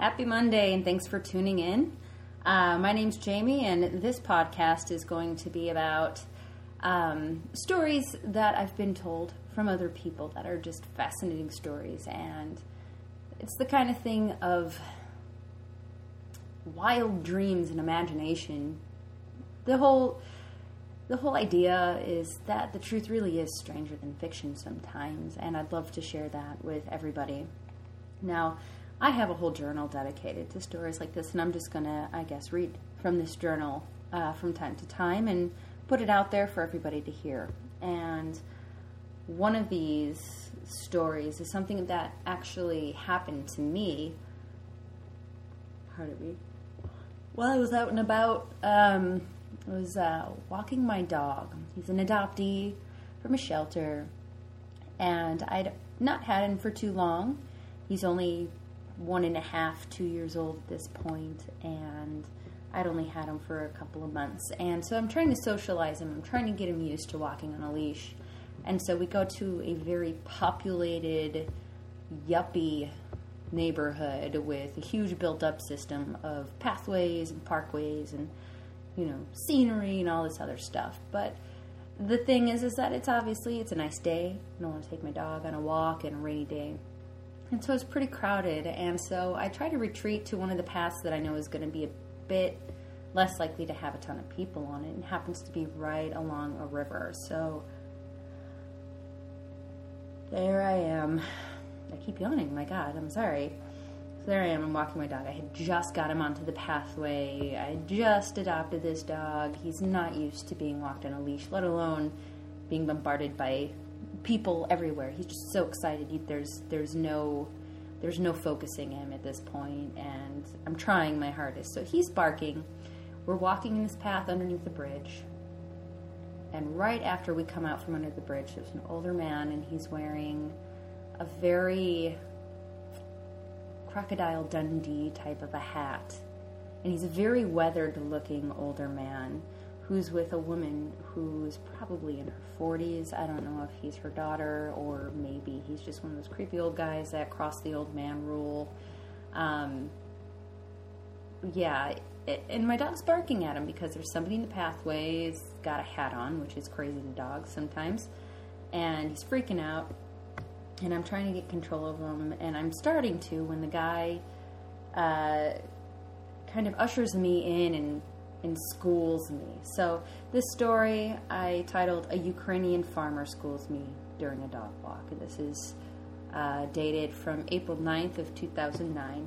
Happy Monday, and thanks for tuning in. My name's Jamie, and this podcast is going to be about stories that I've been told from other people that are just fascinating stories, and it's the kind of thing of wild dreams and imagination. The whole idea is that the truth really is stranger than fiction sometimes, and I'd love to share that with everybody. Now, I have a whole journal dedicated to stories like this, and I'm just going to, read from this journal from time to time and put it out there for everybody to hear. And one of these stories is something that actually happened to me. While I was out and about, I was walking my dog. He's an adoptee from a shelter, and I'd not had him for too long. He's only 1.5, 2 years old at this point, and I'd only had him for a couple of months. And so I'm trying to socialize him. I'm trying to get him used to walking on a leash. And so we go to a very populated, yuppie neighborhood with a huge built-up system of pathways and parkways and, scenery and all this other stuff. But the thing is that it's a nice day. I don't want to take my dog on a walk on a rainy day. And so it's pretty crowded, and so I try to retreat to one of the paths that I know is going to be a bit less likely to have a ton of people on it, and happens to be right along a river. So there I am. I keep yawning, my God, I'm sorry. So there I am, I'm walking my dog. I had just got him onto the pathway. I just adopted this dog. He's not used to being walked on a leash, let alone being bombarded by people everywhere. He's just so excited. There's no focusing him at this point, and I'm trying my hardest. So he's barking. We're walking in this path underneath the bridge, and right after we come out from under the bridge, there's an older man, and he's wearing a very Crocodile Dundee type of a hat, and he's a very weathered-looking older man who's with a woman who's probably in her 40s. I don't know if he's her daughter or maybe he's just one of those creepy old guys that cross the old man rule. And my dog's barking at him because there's somebody in the pathway. He's got a hat on, which is crazy to dogs sometimes. And he's freaking out. And I'm trying to get control of him. And I'm starting to when the guy kind of ushers me in and schools me. So this story I titled "A Ukrainian Farmer Schools Me During a Dog Walk." And this is dated from April 9th of 2009.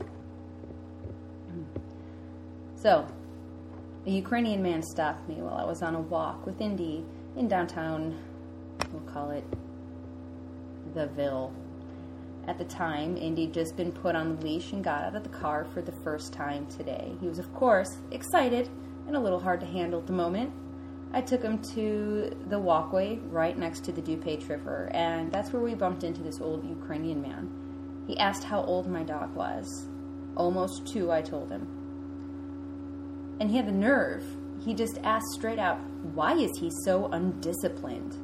So, a Ukrainian man stopped me while I was on a walk with Indy in downtown, we'll call it the Ville. At the time, Indy had just been put on the leash and got out of the car for the first time today. He was, of course, excited and a little hard to handle at the moment. I took him to the walkway right next to the DuPage River, and that's where we bumped into this old Ukrainian man. He asked how old my dog was. Almost 2, I told him. And he had the nerve. He just asked straight out, why is he so undisciplined?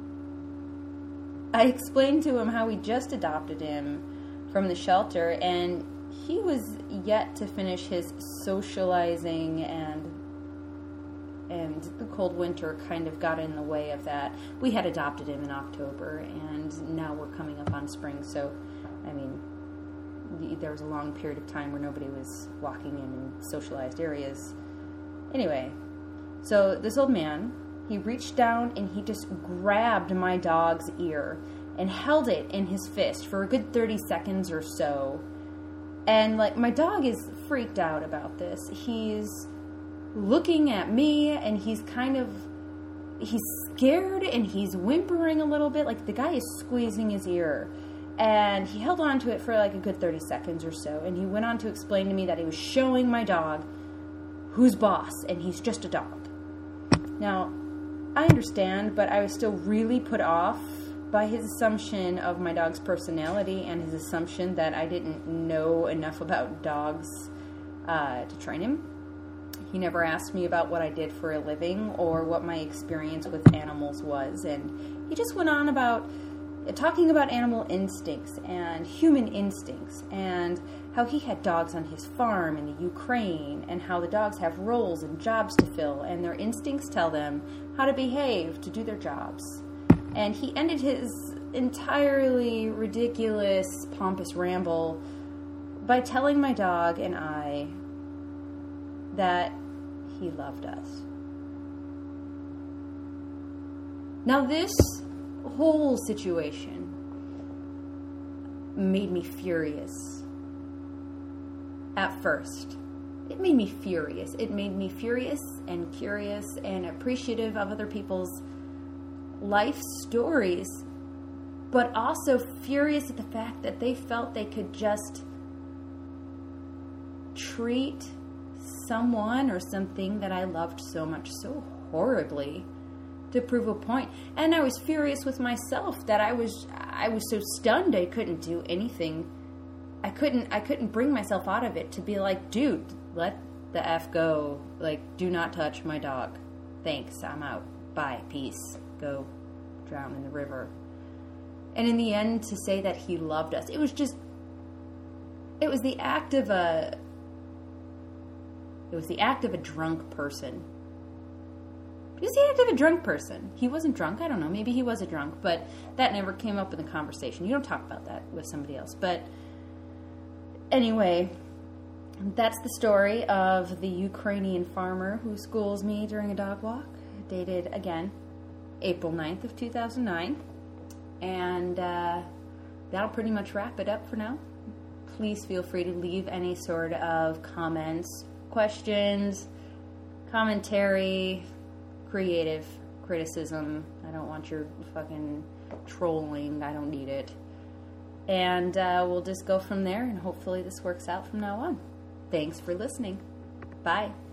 I explained to him how we just adopted him from the shelter, and he was yet to finish his socializing, and the cold winter kind of got in the way of that. We had adopted him in October, and now we're coming up on spring, so, there was a long period of time where nobody was walking in socialized areas. Anyway, so this old man, he reached down and he just grabbed my dog's ear and held it in his fist for a good 30 seconds or so. And, my dog is freaked out about this. He's looking at me, and he's scared, and he's whimpering a little bit. The guy is squeezing his ear. And he held on to it for, a good 30 seconds or so. And he went on to explain to me that he was showing my dog who's boss, and he's just a dog. Now, I understand, but I was still really put off by his assumption of my dog's personality and his assumption that I didn't know enough about dogs to train him. He never asked me about what I did for a living or what my experience with animals was, and he just went on about talking about animal instincts and human instincts and how he had dogs on his farm in the Ukraine, and how the dogs have roles and jobs to fill, and their instincts tell them how to behave to do their jobs. And he ended his entirely ridiculous, pompous ramble by telling my dog and I that he loved us. Now, this whole situation made me furious. At first, it made me furious. It made me furious and curious and appreciative of other people's life stories, but also furious at the fact that they felt they could just treat someone or something that I loved so much so horribly to prove a point. And I was furious with myself that I was so stunned I couldn't do anything. I couldn't bring myself out of it to be like, dude, let the F go. Like, do not touch my dog. Thanks, I'm out. Bye, peace. Go drown in the river. And in the end, to say that he loved us, it was the act of a drunk person. It was the act of a drunk person. He wasn't drunk. I don't know. Maybe he was a drunk, but that never came up in the conversation. You don't talk about that with somebody else. But anyway, that's the story of the Ukrainian farmer who schools me during a dog walk. Dated, again, April 9th of 2009. And that'll pretty much wrap it up for now. Please feel free to leave any sort of comments, questions, commentary, creative criticism. I don't want your fucking trolling. I don't need it. And we'll just go from there, and hopefully this works out from now on. Thanks for listening. Bye.